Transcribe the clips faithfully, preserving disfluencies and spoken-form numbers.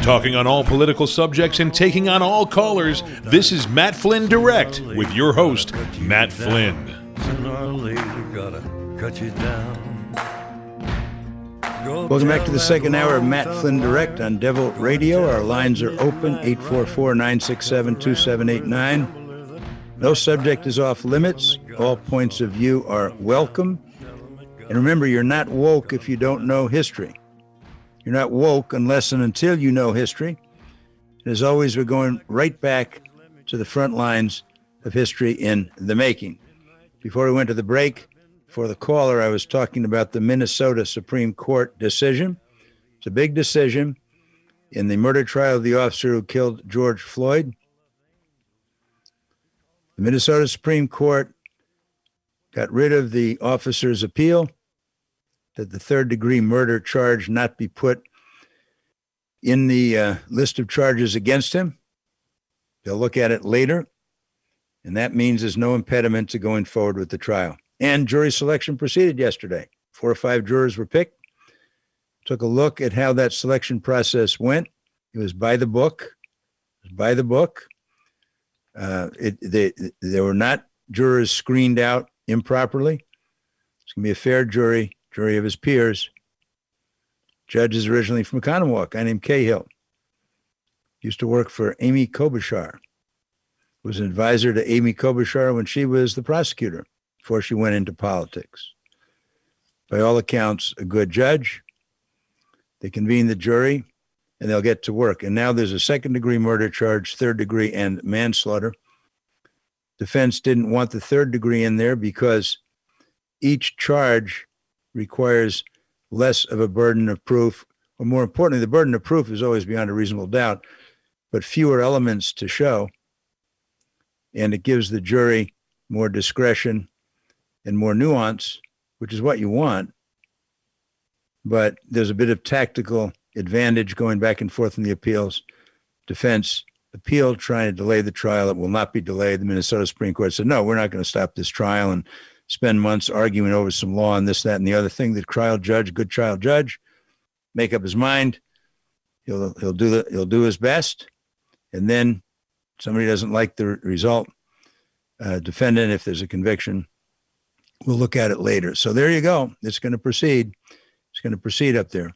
Talking on all political subjects and taking on all callers, this is Matt Flynn Direct with your host, Matt Flynn. Welcome back to the second hour of Matt Flynn Direct on Devil Radio. Our lines are open, eight four four, nine six seven, two seven eight nine. No subject is off limits. All points of view are welcome. And remember, you're not woke if you don't know history. You're not woke unless and until you know history. And as always, we're going right back to the front lines of history in the making. Before we went to the break, for the caller, I was talking about the Minnesota Supreme Court decision. It's a big decision in the murder trial of the officer who killed George Floyd. The Minnesota Supreme Court got rid of the officer's appeal that the third-degree murder charge not be put in the uh, list of charges against him. They'll look at it later, and that means there's no impediment to going forward with the trial. And jury selection proceeded yesterday. Four or five jurors were picked. Took a look at how that selection process went. It was by the book. It was by the book. Uh, it, they, they were not jurors screened out improperly. It's going to be a fair jury. Jury of his peers. Judge is originally from Economowoc, a guy named Cahill. Used to work for Amy Klobuchar. Was an advisor to Amy Klobuchar when she was the prosecutor before she went into politics. By all accounts, a good judge. They convene the jury and they'll get to work. And now there's a second degree murder charge, third degree, and manslaughter. Defense didn't want the third degree in there because each charge requires less of a burden of proof, or more importantly, the burden of proof is always beyond a reasonable doubt, but fewer elements to show, and it gives the jury more discretion and more nuance, which is what you want, but there's a bit of tactical advantage going back and forth in the appeals. Defense appealed, trying to delay the trial. It will not be delayed. The Minnesota Supreme Court said, no, we're not going to stop this trial and spend months arguing over some law and this, that, and the other thing. The trial judge, good trial judge, make up his mind. He'll he'll do the, he'll do his best, and then somebody doesn't like the result. Uh, defendant, if there's a conviction, we'll look at it later. So there you go. It's going to proceed. It's going to proceed up there.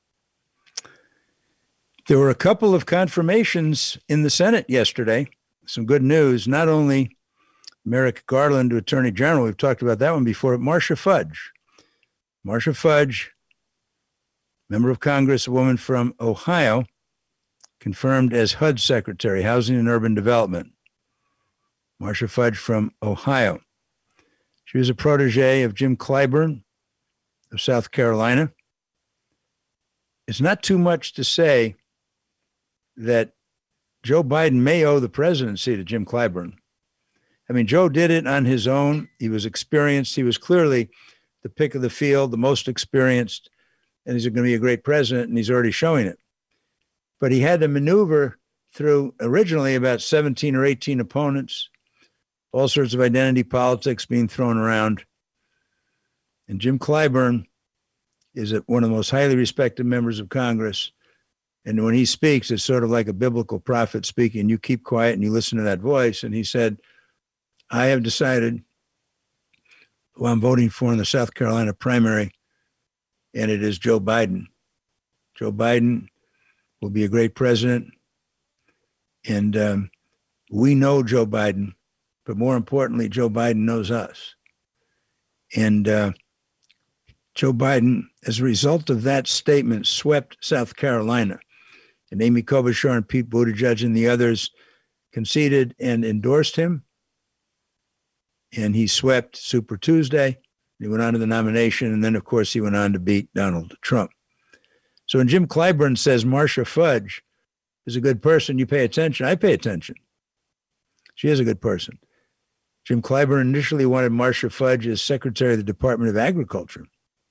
There were a couple of confirmations in the Senate yesterday. Some good news. Not only Merrick Garland, Attorney General, we've talked about that one before, Marcia Fudge. Marcia Fudge, member of Congress, a woman from Ohio, confirmed as H U D Secretary, Housing and Urban Development. Marcia Fudge from Ohio. She was a protege of Jim Clyburn of South Carolina. It's not too much to say that Joe Biden may owe the presidency to Jim Clyburn. I mean, Joe did it on his own. He was experienced. He was clearly the pick of the field, the most experienced, and he's going to be a great president, and he's already showing it. But he had to maneuver through originally about seventeen or eighteen opponents, all sorts of identity politics being thrown around. And Jim Clyburn is one of the most highly respected members of Congress. And when he speaks, it's sort of like a biblical prophet speaking. You keep quiet and you listen to that voice. And he said, I have decided who I'm voting for in the South Carolina primary, and it is Joe Biden. Joe Biden will be a great president, and um, we know Joe Biden, but more importantly, Joe Biden knows us. And uh, Joe Biden, as a result of that statement, swept South Carolina, and Amy Klobuchar and Pete Buttigieg and the others conceded and endorsed him. And he swept Super Tuesday. He went on to the nomination. And then, of course, he went on to beat Donald Trump. So when Jim Clyburn says Marcia Fudge is a good person, you pay attention. I pay attention. She is a good person. Jim Clyburn initially wanted Marcia Fudge as Secretary of the Department of Agriculture.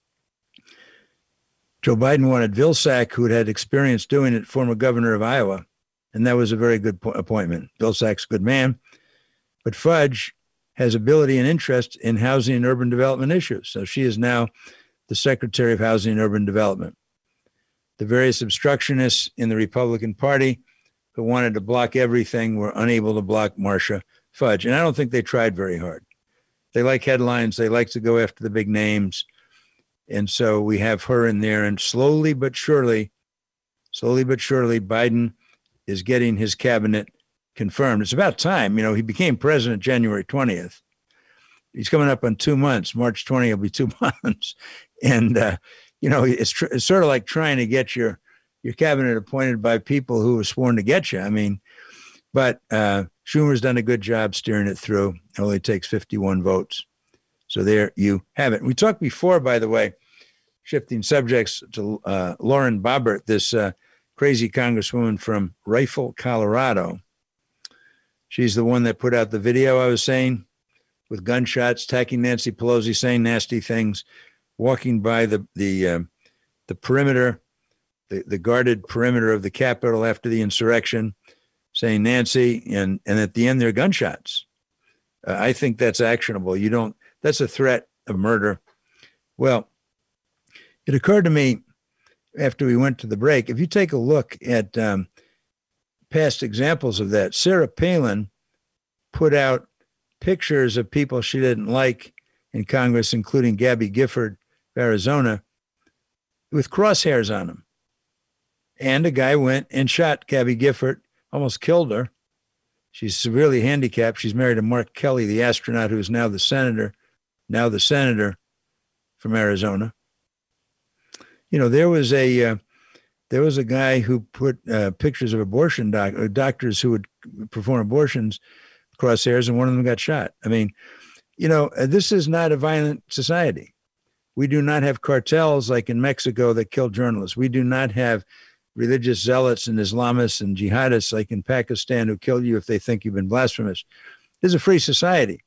Joe Biden wanted Vilsack, who had had experience doing it, former governor of Iowa. And that was a very good po- appointment. Vilsack's a good man. But Fudge has ability and interest in housing and urban development issues. So she is now the Secretary of Housing and Urban Development. The various obstructionists in the Republican Party who wanted to block everything were unable to block Marcia Fudge. And I don't think they tried very hard. They like headlines. They like to go after the big names. And so we have her in there. And slowly but surely, slowly but surely, Biden is getting his cabinet confirmed. It's about time. You know, he became president January twentieth. He's coming up on two months. March twentieth will be two months. And, uh, you know, it's, tr- it's sort of like trying to get your, your cabinet appointed by people who were sworn to get you. I mean, but uh, Schumer's done a good job steering it through. It only takes fifty-one votes. So there you have it. We talked before, by the way, shifting subjects to uh, Lauren Boebert, this uh, crazy congresswoman from Rifle, Colorado. She's the one that put out the video I was saying with gunshots, attacking Nancy Pelosi, saying nasty things, walking by the the uh, the perimeter, the, the guarded perimeter of the Capitol after the insurrection, saying Nancy, and, and at the end there are gunshots. Uh, I think that's actionable. You don't, that's a threat of murder. Well, it occurred to me after we went to the break, if you take a look at um, past examples of that, Sarah Palin put out pictures of people she didn't like in Congress, including Gabby Gifford of Arizona, with crosshairs on them. And a guy went and shot Gabby Gifford, almost killed her. She's severely handicapped. She's married to Mark Kelly, the astronaut who is now the senator, now the senator from Arizona. You know, there was a uh, there was a guy who put uh, pictures of abortion doc- or doctors who would perform abortions, crosshairs, and one of them got shot. I mean, you know, uh, this is not a violent society. We do not have cartels like in Mexico that kill journalists. We do not have religious zealots and Islamists and jihadists like in Pakistan who kill you if they think you've been blasphemous. This is a free society.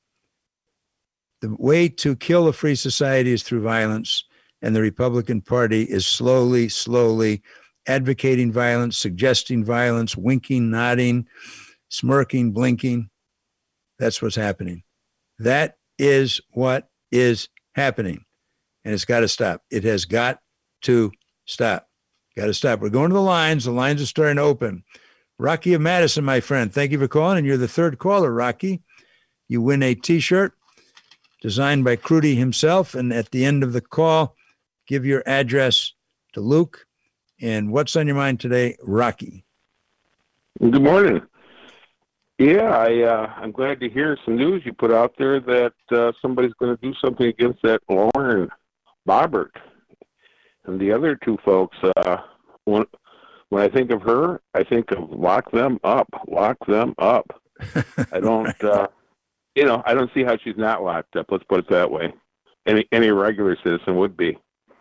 The way to kill a free society is through violence, and the Republican Party is slowly, slowly advocating violence, suggesting violence, winking, nodding, smirking, blinking. That's what's happening. That is what is happening, and it's got to stop. It has got to stop. Got to stop. We're going to the lines. The lines are starting to open. Rocky of Madison, my friend, thank you for calling. And you're the third caller, Rocky. You win a T-shirt designed by Crudy himself. And at the end of the call, give your address to Luke. And what's on your mind today, Rocky? Good morning. Yeah, I, uh, I'm glad to hear some news you put out there that uh, somebody's going to do something against that Lauren Boebert. And the other two folks, uh, when, when I think of her, I think of lock them up, lock them up. I don't, uh, you know, I don't see how she's not locked up. Let's put it that way. Any any regular citizen would be.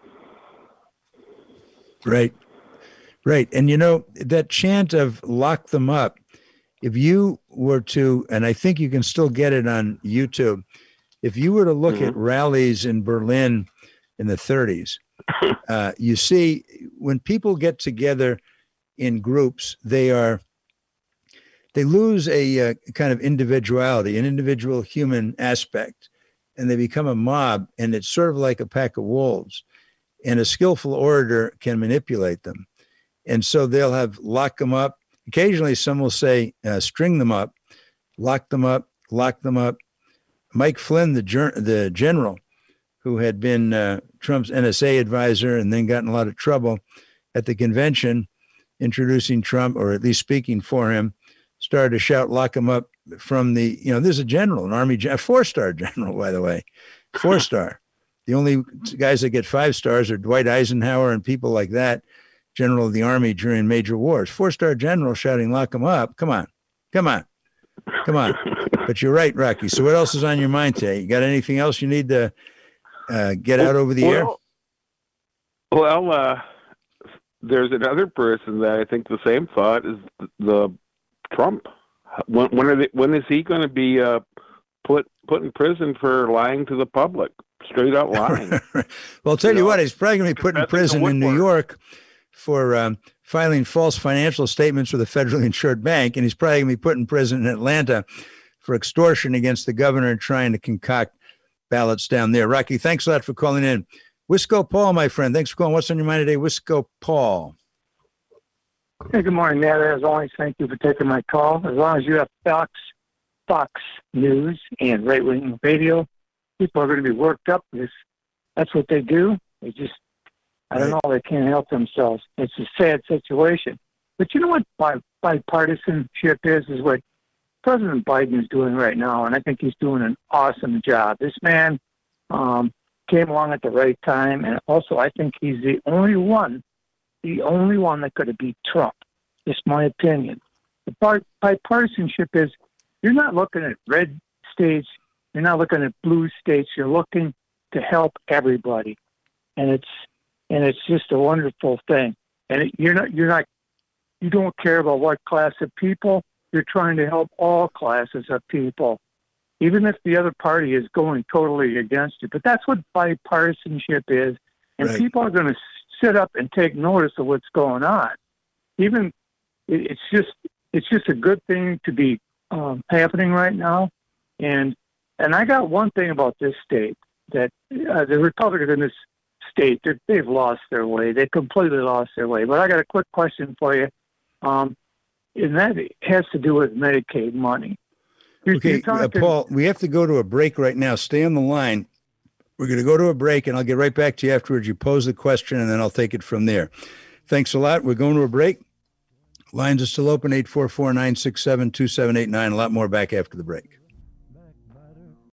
Right, right. And, you know, that chant of lock them up, if you were to, and I think you can still get it on YouTube, if you were to look mm-hmm. at rallies in Berlin in the thirties, Uh, you see, when people get together in groups, they are they lose a uh, kind of individuality, an individual human aspect, and they become a mob. And it's sort of like a pack of wolves. And a skillful orator can manipulate them. And so they'll have lock them up. Occasionally, some will say uh, string them up, lock them up, lock them up. Mike Flynn, the ger- the general, who had been uh, Trump's N S A advisor and then got in a lot of trouble at the convention, introducing Trump, or at least speaking for him, started to shout, lock him up from the, you know, there's a general, an army, a four-star general, by the way, four-star. The only guys that get five stars are Dwight Eisenhower and people like that, general of the army during major wars. Four-star general shouting, lock him up. Come on, come on, come on. But you're right, Rocky. So what else is on your mind today? You got anything else you need to Uh, get out over the well, air? Well, uh, there's another person that I think the same thought is the, the Trump. When, when are they, when is he going to be uh, put put in prison for lying to the public, straight out lying? Well, I'll tell you, you know, what, he's probably going to be put in prison in New York for um, filing false financial statements with a federally insured bank, and he's probably going to be put in prison in Atlanta for extortion against the governor and trying to concoct ballots down there. Rocky, thanks a lot for calling in. Wisco Paul, my friend. Thanks for calling. What's on your mind today, Wisco Paul? Hey, good morning, Matt. As always, thank you for taking my call. As long as you have Fox, Fox News and right-wing radio, people are going to be worked up. This, that's what they do. They just, I don't Right. know, they can't help themselves. It's a sad situation. But you know what bi- bipartisanship is, is what President Biden is doing right now, and I think he's doing an awesome job. This man um, came along at the right time, and also I think he's the only one, the only one that could have beat Trump. Just my opinion. The bi- bipartisanship is you're not looking at red states, you're not looking at blue states, you're looking to help everybody, and it's and it's just a wonderful thing. And it, you're not you're not you don't care about what class of people. You're trying to help all classes of people, even if the other party is going totally against you. But that's what bipartisanship is, and Right. people are going to sit up and take notice of what's going on. Even it- it's just it's just a good thing to be um, happening right now. And and I got one thing about this state that uh, the Republicans in this state they're- they've lost their way. They completely lost their way. But I got a quick question for you. Um, and that has to do with Medicaid money. You're, Okay, you're uh, talking, Paul, we have to go to a break right now. Stay on the line. We're going to go to a break, and I'll get right back to you afterwards. You pose the question, and then I'll take it from there. Thanks a lot. We're going to a break. Lines are still open, eight four four, nine six seven, two seven eight nine. A lot more back after the break.